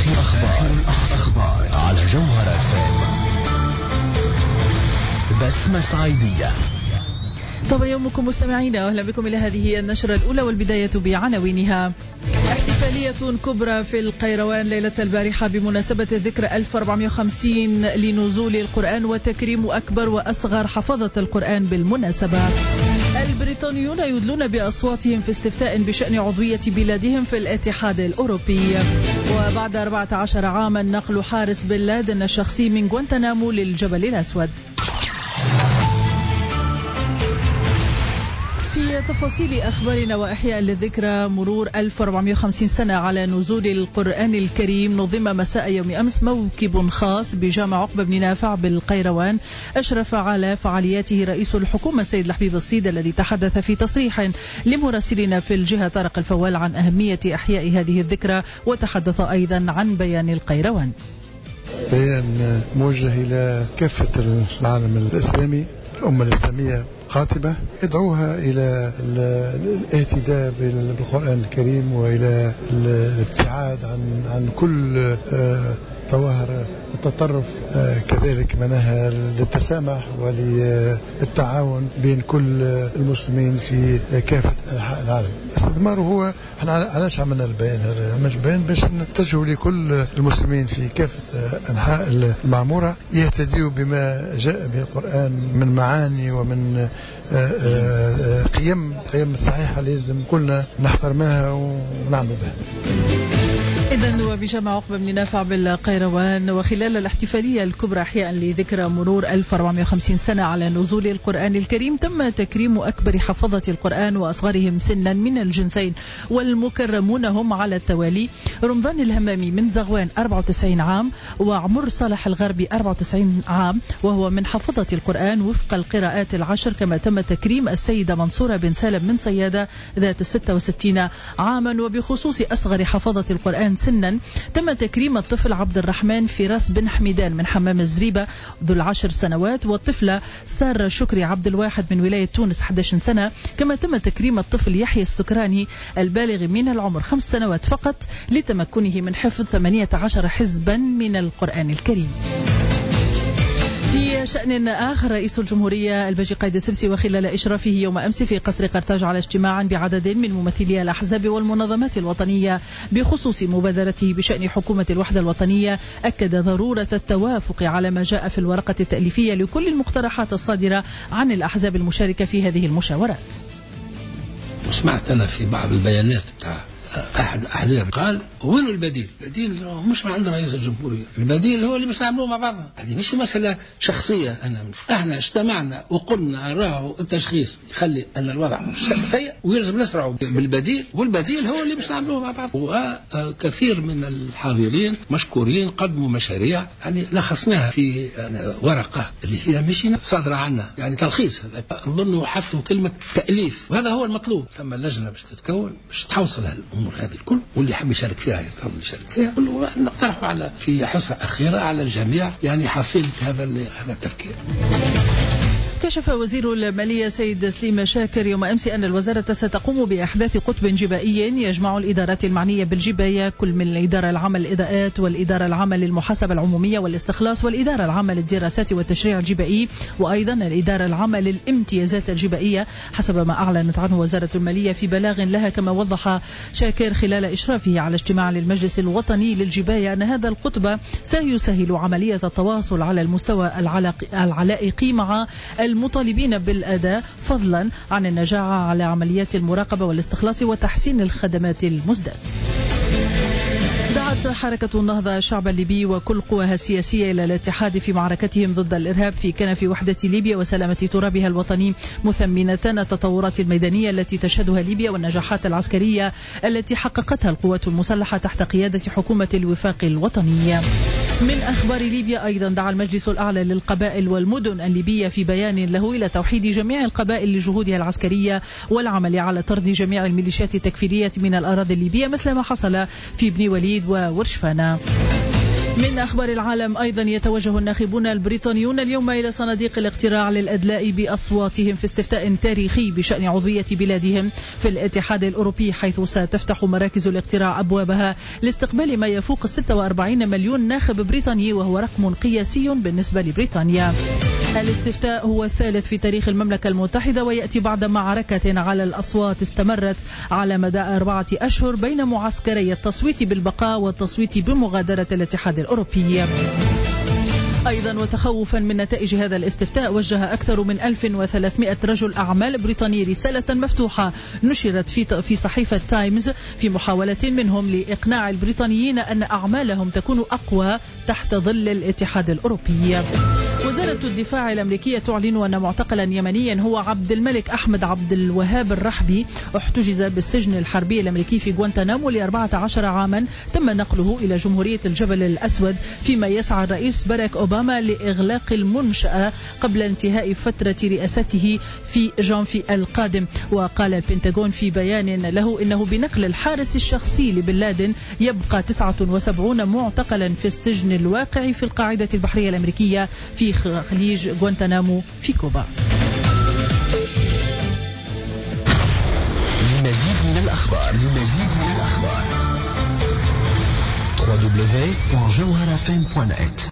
آخر الأخبار على جوهر FM. بسمة صعيدية. طبعا يومكم مستمعين، أهلا بكم إلى هذه النشرة الأولى والبداية بعناوينها. احتفالية كبرى في القيروان ليلة البارحة بمناسبة الذكرى 1450 لنزول القرآن وتكريم أكبر وأصغر حفظة القرآن بالمناسبة. البريطانيون يدلون بأصواتهم في استفتاء بشأن عضوية بلادهم في الاتحاد الأوروبي. وبعد 14 عاما نقل حارس بن لادن الشخصي من غوانتنامو للجبل الأسود. في تفاصيل أخبارنا وإحياء للذكرى مرور 1450 سنة على نزول القرآن الكريم، نظم مساء يوم أمس موكب خاص بجامع عقبة بن نافع بالقيروان. أشرف على فعالياته رئيس الحكومة السيد الحبيب الصيد، الذي تحدث في تصريح لمراسلنا في الجهة طارق الفوال عن أهمية إحياء هذه الذكرى، وتحدث أيضا عن بيان القيروان. بيان موجه إلى كافة العالم الإسلامي، الأمة الإسلامية قاطبة، يدعوها إلى الاهتداء بالقرآن الكريم وإلى الابتعاد عن كل ظواهر التطرف، كذلك منها للتسامح وللتعاون بين كل المسلمين في كافة أنحاء العالم. استثماره هو، احنا علاش عملنا البيان هذا؟ عملنا البيان باش نتجهوا لكل المسلمين في كافة أنحاء المعمورة يهتديوا بما جاء به القرآن من معاني ومن قيم صحيحة لازم كلنا نحترمها ونعمل بها. إذن وبجامع عقبة بن نافع بالقيروان، وخلال الاحتفالية الكبرى إحياء لذكرى مرور 1450 سنة على نزول القرآن الكريم، تم تكريم أكبر حفظة القرآن وأصغرهم سنا من الجنسين، والمكرمون هم على التوالي: رمضان الهمامي من زغوان 94 عام، وعمر صالح الغربي 94 عام وهو من حفظة القرآن وفق القراءات العشر. كما تم تكريم السيدة منصورة بن سالم من صيادة ذات 66 عاما. وبخصوص أصغر حفظة القرآن سنا، تم تكريم الطفل عبد الرحمن فراس بن حميدان من حمام الزريبة ذو 10 سنوات، والطفلة سارة شكري عبد الواحد من ولاية تونس 11 سنة. كما تم تكريم الطفل يحيى السكراني البالغ من العمر 5 سنوات فقط لتمكنه من حفظ 18 حزبا من القرآن الكريم. في شأن آخر، رئيس الجمهورية الباجي قايد السبسي وخلال إشرافه يوم أمس في قصر قرطاج على اجتماع بعدد من ممثلي الأحزاب والمنظمات الوطنية بخصوص مبادرته بشأن حكومة الوحدة الوطنية، أكد ضرورة التوافق على ما جاء في الورقة التأليفية لكل المقترحات الصادرة عن الأحزاب المشاركة في هذه المشاورات. سمعت أنا في بعض البيانات بتاع أحد الأحزاب قال وين البديل؟ البديل مش من عند رئيس الجمهورية، البديل هو اللي مش نعملوه مع بعضنا. هذه مش مسألة شخصية. احنا اجتمعنا وقلنا راهو التشخيص يخلي أن الوضع سيء ويلزم نسرعوا بالبديل، والبديل هو اللي مش نعملوه مع بعض. وكثير من الحاضرين مشكورين قدموا مشاريع لخصناها في ورقة اللي هي مش صادرة عنا، تلخيص. هذا نظن حطوا كلمة تأليف، وهذا هو المطلوب. ثم اللجنة باش تتكون باش تحوصل الأمور هذه الكل، واللي حب يشارك فيها يتفضل يشارك فيها، ونقترحوا على في حصة أخيرة على الجميع حصيلة هذا التفكير. كشف وزير المالية سيد سليم شاكر يوم أمس أن الوزارة ستقوم بإحداث قطب جبائي يجمع الإدارات المعنية بالجباية، كل من الإدارة العامة للإضاءات والإدارة العامة للمحاسبة العمومية والاستخلاص والإدارة العامة للدراسات والتشريع الجبائي، وأيضا الإدارة العامة للامتيازات الجبائية، حسب ما أعلنت عنه وزارة المالية في بلاغ لها. كما وضح شاكر خلال إشرافه على اجتماع للمجلس الوطني للجباية أن هذا القطب سيسهل عملية التواصل على المستوى العلائقي مع المطالبين بالأداء، فضلا عن النجاعة على عمليات المراقبة والاستخلاص وتحسين الخدمات المزداد. دعت حركة النهضة الشعب الليبي وكل قواها السياسية إلى الاتحاد في معركتهم ضد الإرهاب في كنف وحدة ليبيا وسلامة ترابها الوطني، مثمنة التطورات الميدانية التي تشهدها ليبيا والنجاحات العسكرية التي حققتها القوات المسلحة تحت قيادة حكومة الوفاق الوطنية. من أخبار ليبيا أيضا، دعا المجلس الأعلى للقبائل والمدن الليبية في بيان له إلى توحيد جميع القبائل لجهودها العسكرية والعمل على طرد جميع الميليشيات التكفيرية من الأراضي الليبية، مثل ما حصل في بني وليد وورشفانة. من أخبار العالم أيضا، يتوجه الناخبون البريطانيون اليوم إلى صناديق الاقتراع للأدلاء بأصواتهم في استفتاء تاريخي بشأن عضوية بلادهم في الاتحاد الأوروبي، حيث ستفتح مراكز الاقتراع أبوابها لاستقبال ما يفوق 46 مليون ناخب بريطاني، وهو رقم قياسي بالنسبة لبريطانيا. الاستفتاء هو الثالث في تاريخ المملكة المتحدة، ويأتي بعد معركة على الأصوات استمرت على مدى 4 أشهر بين معسكري التصويت بالبقاء والتصويت بمغادرة الاتحاد الأوروبي. أيضا وتخوفا من نتائج هذا الاستفتاء، وجه أكثر من 1300 رجل أعمال بريطاني رسالة مفتوحة نشرت في صحيفة تايمز في محاولة منهم لإقناع البريطانيين أن أعمالهم تكون أقوى تحت ظل الاتحاد الأوروبي. وزارة الدفاع الأمريكية تعلن أن معتقلا يمنيا هو عبد الملك أحمد عبد الوهاب الرحبي احتجز بالسجن الحربي الأمريكي في غوانتنامو ل14 عاما، تم نقله إلى جمهورية الجبل الأسود، فيما يسعى الرئيس باراك أوباما لإغلاق المنشأة قبل انتهاء فترة رئاسته في جانفي القادم. وقال البنتاغون في بيان له إنه بنقل الحارس الشخصي لبن لادن يبقى 79 معتقلا في السجن الواقع في القاعدة البحرية الأمريكية في خليج غوانتنامو في كوبا. لمزيد من الأخبار www.jawharafm.net